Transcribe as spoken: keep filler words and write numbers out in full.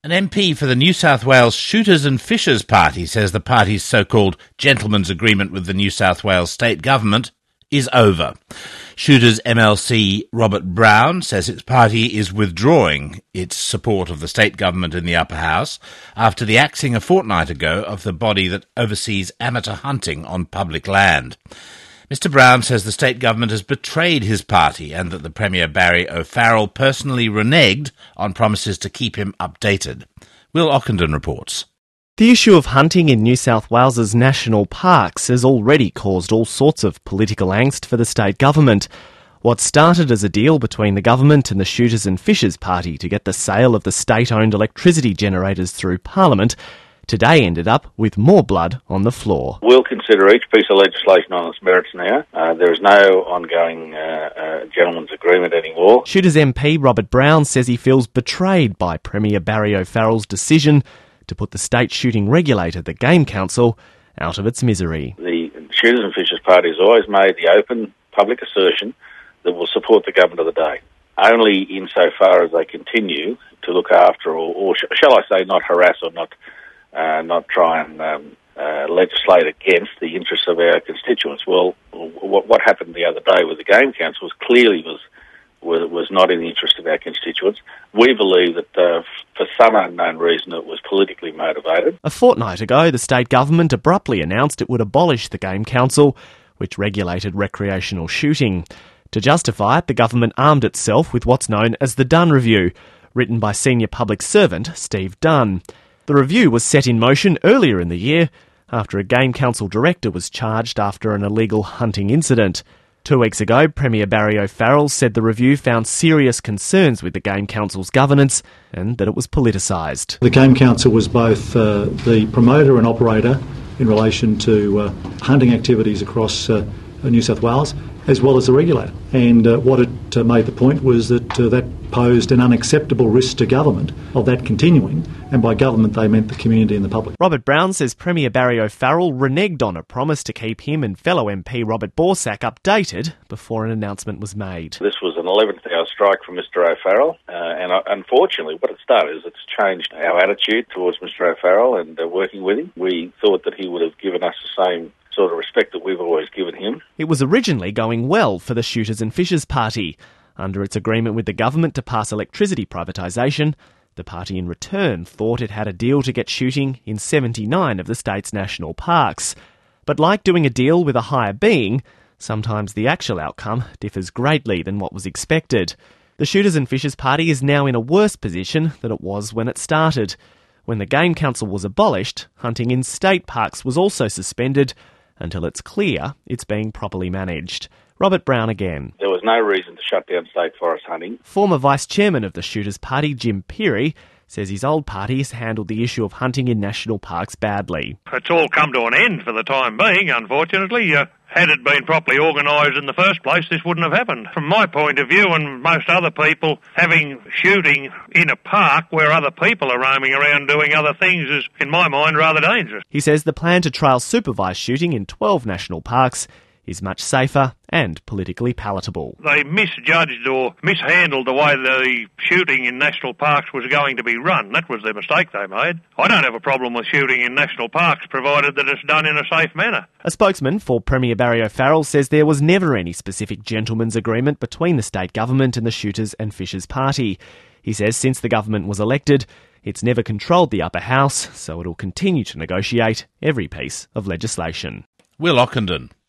An M P for the New South Wales Shooters and Fishers Party says the party's so-called gentleman's agreement with the New South Wales state government is over. Shooters M L C Robert Brown says its party is withdrawing its support of the state government in the upper house after the axing a fortnight ago of the body that oversees amateur hunting on public land. Mister Brown says the state government has betrayed his party and that the Premier Barry O'Farrell personally reneged on promises to keep him updated. Will Ockenden reports. The issue of hunting in New South Wales's national parks has already caused all sorts of political angst for the state government. What started as a deal between the government and the Shooters and Fishers Party to get the sale of the state-owned electricity generators through Parliament today ended up with more blood on the floor. We'll consider each piece of legislation on its merits now. Uh, there is no ongoing uh, uh, gentleman's agreement anymore. Shooters M P Robert Brown says he feels betrayed by Premier Barry O'Farrell's decision to put the state shooting regulator, the Game Council, out of its misery. The Shooters and Fishers Party has always made the open public assertion that will support the government of the day, only insofar as they continue to look after, or, or sh- shall I say, not harass or not Uh, not try and um, uh, legislate against the interests of our constituents. Well, what, what happened the other day with the Game Council was clearly was, was was not in the interest of our constituents. We believe that uh, for some unknown reason it was politically motivated. A fortnight ago, the state government abruptly announced it would abolish the Game Council, which regulated recreational shooting. To justify it, the government armed itself with what's known as the Dunn Review, written by senior public servant Steve Dunn. The review was set in motion earlier in the year after a Game Council director was charged after an illegal hunting incident. Two weeks ago, Premier Barry O'Farrell said the review found serious concerns with the Game Council's governance and that it was politicised. The Game Council was both uh, the promoter and operator in relation to uh, hunting activities across uh, New South Wales, as well as the regulator. And uh, what it uh, made the point was that uh, that posed an unacceptable risk to government of that continuing, and by government they meant the community and the public. Robert Brown says Premier Barry O'Farrell reneged on a promise to keep him and fellow M P Robert Borsak updated before an announcement was made. This was an eleventh hour strike from Mister O'Farrell, uh, and uh, unfortunately what it's done is it's changed our attitude towards Mister O'Farrell and uh, working with him. We thought that he would have given us the same sort of respect that we've always given him. It was originally going well for the Shooters and Fishers Party. Under its agreement with the government to pass electricity privatisation, the party in return thought it had a deal to get shooting in seventy-nine of the state's national parks. But like doing a deal with a higher being, sometimes the actual outcome differs greatly than what was expected. The Shooters and Fishers Party is now in a worse position than it was when it started. When the Game Council was abolished, hunting in state parks was also suspended until it's clear it's being properly managed. Robert Brown again. There was no reason to shut down state forest hunting. Former Vice Chairman of the Shooters Party, Jim Peary, says his old party has handled the issue of hunting in national parks badly. It's all come to an end for the time being, unfortunately. Uh, had it been properly organised in the first place, this wouldn't have happened. From my point of view, and most other people, having shooting in a park where other people are roaming around doing other things is, in my mind, rather dangerous. He says the plan to trial supervised shooting in twelve national parks is much safer and politically palatable. They misjudged or mishandled the way the shooting in national parks was going to be run. That was the mistake they made. I don't have a problem with shooting in national parks, provided that it's done in a safe manner. A spokesman for Premier Barry O'Farrell says there was never any specific gentleman's agreement between the state government and the Shooters and Fishers Party. He says since the government was elected, it's never controlled the upper house, so it'll continue to negotiate every piece of legislation. Will Ockenden.